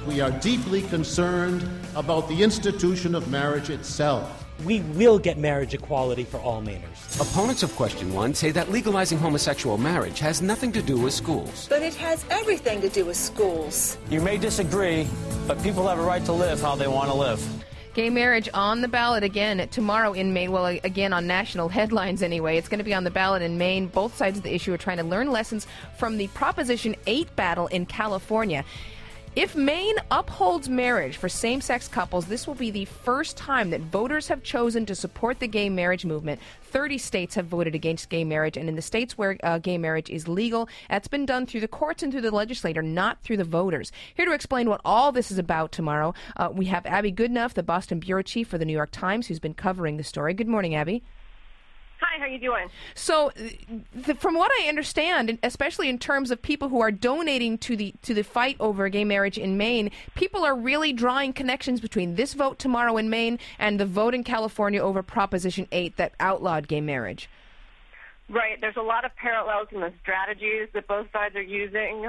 We are deeply concerned about the institution of marriage itself. We will get marriage equality for all Mainers. Opponents of Question 1 say that legalizing homosexual marriage has nothing to do with schools. But it has everything to do with schools. You may disagree, but people have a right to live how they want to live. Gay marriage on the ballot again tomorrow in Maine. Well, again, on national headlines anyway. It's going to be on the ballot in Maine. Both sides of the issue are trying to learn lessons from the Proposition 8 battle in California. If Maine upholds marriage for same-sex couples, this will be the first time that voters have chosen to support the gay marriage movement. 30 states have voted against gay marriage, and in the states where gay marriage is legal, that's been done through the courts and through the legislature, not through the voters. Here to explain what all this is about tomorrow, we have Abby Goodenough, the Boston bureau chief for the New York Times, who's been covering the story. Good morning, Abby. Hi, how you doing? So, from what I understand, especially in terms of people who are donating to the fight over gay marriage in Maine, people are really drawing connections between this vote tomorrow in Maine and the vote in California over Proposition 8 that outlawed gay marriage. Right. There's a lot of parallels in the strategies that both sides are using.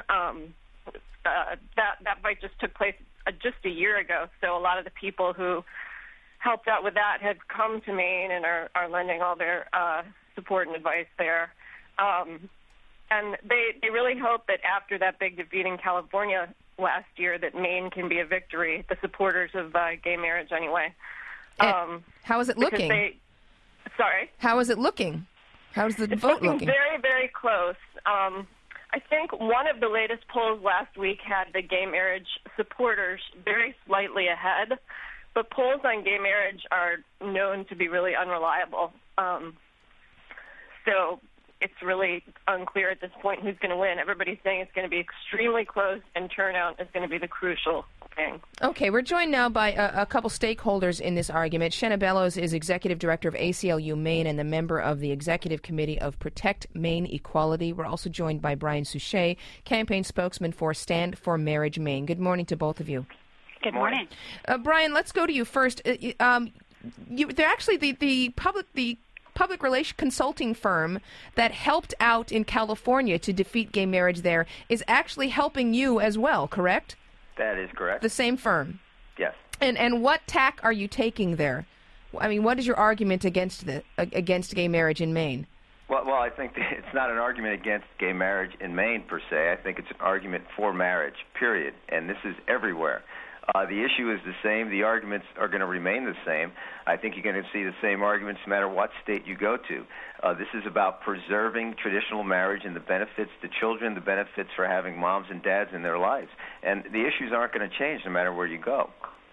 That fight just took place just a year ago, so a lot of the people who helped out with that had come to Maine and are lending all their support and advice there. And they really hope that after that big defeat in California last year that Maine can be a victory, the supporters of gay marriage anyway. How is it looking? Sorry? How is it looking? How's the It's vote looking? Very, very close. I think one of the latest polls last week had the gay marriage supporters very slightly ahead. But polls on gay marriage are known to be really unreliable. So it's really unclear at this point who's going to win. Everybody's saying it's going to be extremely close, and turnout is going to be the crucial thing. Okay, we're joined now by a couple stakeholders in this argument. Shenna Bellows is Executive Director of ACLU Maine and the member of the Executive Committee of Protect Maine Equality. We're also joined by Brian Suchet, campaign spokesman for Stand for Marriage Maine. Good morning to both of you. Good morning. Brian, let's go to you first. They're actually the public relations consulting firm that helped out in California to defeat gay marriage there is actually helping you as well, correct? That is correct. The same firm? Yes. And what tack are you taking there? I mean, what is your argument against gay marriage in Maine? Well, I think it's not an argument against gay marriage in Maine, per se. I think it's an argument for marriage, period. And this is everywhere. The issue is the same. The arguments are going to remain the same. I think you're going to see the same arguments no matter what state you go to. This is about preserving traditional marriage and the benefits to children, the benefits for having moms and dads in their lives. And the issues aren't going to change no matter where you go.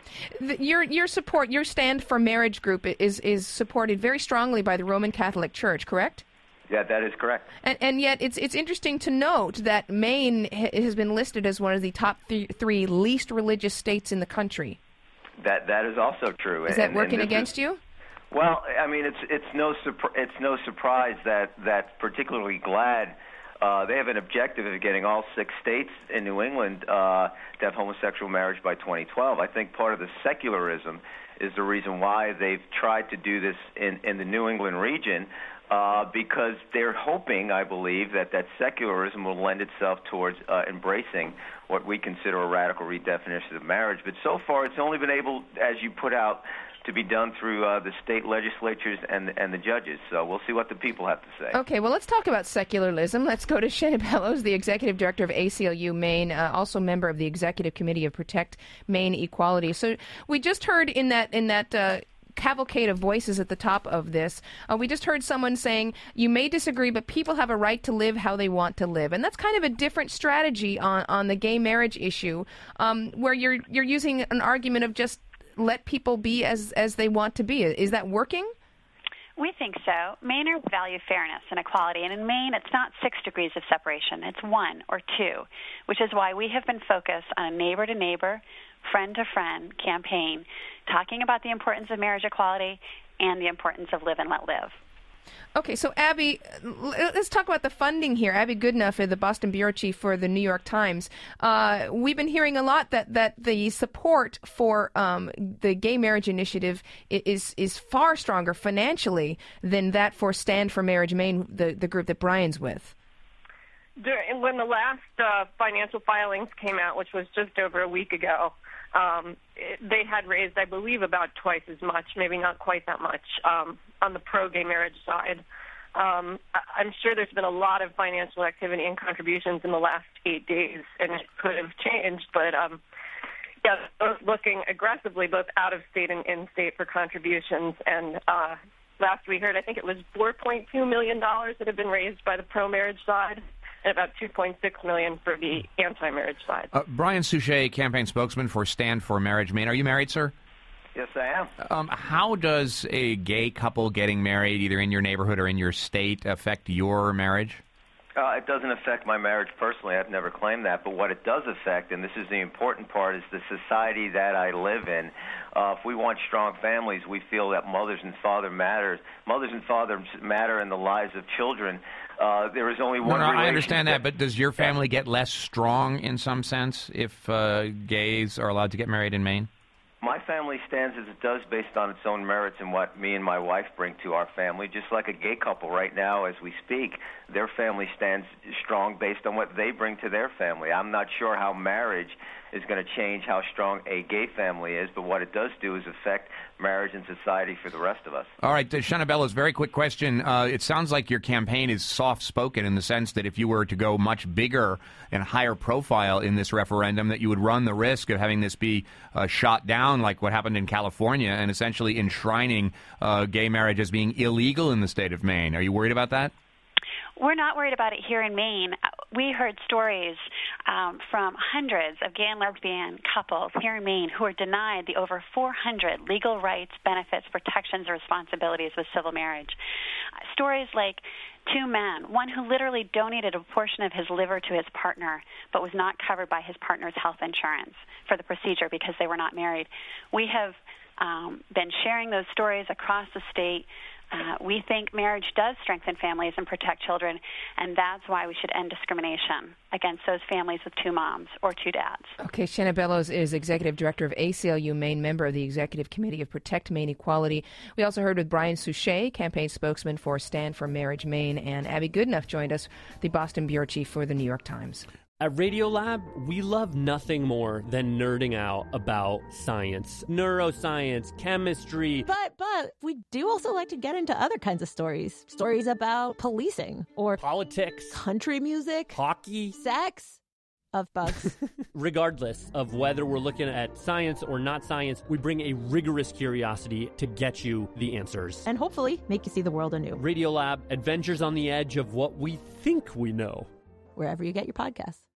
Your support, your Stand for Marriage group is supported very strongly by the Roman Catholic Church, correct? Yeah, that is correct. And yet it's interesting to note that Maine has been listed as one of the top three least religious states in the country. That is also true. Is that working against you? Well, I mean, it's no surprise that particularly GLAAD, they have an objective of getting all 6 states in New England to have homosexual marriage by 2012. I think part of the secularism is the reason why they've tried to do this in the New England region. Because they're hoping, I believe, that secularism will lend itself towards embracing what we consider a radical redefinition of marriage. But so far, it's only been able, as you put out, to be done through the state legislatures and the judges. So we'll see what the people have to say. Okay, well, let's talk about secularism. Let's go to Shenna Bellows, the Executive Director of ACLU Maine, also member of the Executive Committee of Protect Maine Equality. So we just heard in that cavalcade of voices at the top of this, we just heard someone saying, you may disagree, but people have a right to live how they want to live. And that's kind of a different strategy on the gay marriage issue, where you're using an argument of just let people be as they want to be. Is that working? We think so. Mainers value fairness and equality, and in Maine, it's not 6 degrees of separation. It's 1 or 2, which is why we have been focused on a neighbor-to-neighbor, friend-to-friend campaign, talking about the importance of marriage equality and the importance of live and let live. Okay, so Abby, let's talk about the funding here. Abby Goodenough, the Boston bureau chief for the New York Times. We've been hearing a lot that the support for the gay marriage initiative is far stronger financially than that for Stand for Marriage Maine, the group that Brian's with. When the last financial filings came out, which was just over a week ago, they had raised, I believe, about twice as much, maybe not quite that much, on the pro-gay marriage side. I'm sure there's been a lot of financial activity and contributions in the last 8 days, and it could have changed, but both looking aggressively, both out of state and in state, for contributions. And last we heard, I think it was $4.2 million that have been raised by the pro-marriage side, and about $2.6 million for the anti-marriage side. Brian Suchet, campaign spokesman for Stand for Marriage Maine. Are you married, sir? Yes, I am. How does a gay couple getting married, either in your neighborhood or in your state, affect your marriage? It doesn't affect my marriage personally. I've never claimed that. But what it does affect, and this is the important part, is the society that I live in. If we want strong families, we feel that mothers and fathers matter in the lives of children. There is only one relationship. I understand that, but does your family get less strong in some sense if gays are allowed to get married in Maine? My family stands as it does based on its own merits and what me and my wife bring to our family. Just like a gay couple right now as we speak, their family stands strong based on what they bring to their family. I'm not sure how marriage is going to change how strong a gay family is, but what it does do is affect marriage and society for the rest of us. All right, Shanna Bellows, very quick question. It sounds like your campaign is soft-spoken in the sense that if you were to go much bigger and higher profile in this referendum, that you would run the risk of having this be shot down like what happened in California and essentially enshrining gay marriage as being illegal in the state of Maine. Are you worried about that? We're not worried about it here in Maine. We heard stories from hundreds of gay and lesbian couples here in Maine who are denied the over 400 legal rights, benefits, protections, or responsibilities with civil marriage. Stories like two men, one who literally donated a portion of his liver to his partner but was not covered by his partner's health insurance for the procedure because they were not married. We have been sharing those stories across the state. We think marriage does strengthen families and protect children, and that's why we should end discrimination against those families with two moms or two dads. Okay, Shanna Bellows is Executive Director of ACLU Maine, member of the Executive Committee of Protect Maine Equality. We also heard with Brian Suchet, campaign spokesman for Stand for Marriage Maine, and Abby Goodenough joined us, the Boston bureau chief for the New York Times. At Radiolab, we love nothing more than nerding out about science, neuroscience, chemistry. But we do also like to get into other kinds of stories. Stories about policing or politics, country music, hockey, sex, of bugs. Regardless of whether we're looking at science or not science, we bring a rigorous curiosity to get you the answers. And hopefully make you see the world anew. Radiolab, adventures on the edge of what we think we know. Wherever you get your podcasts.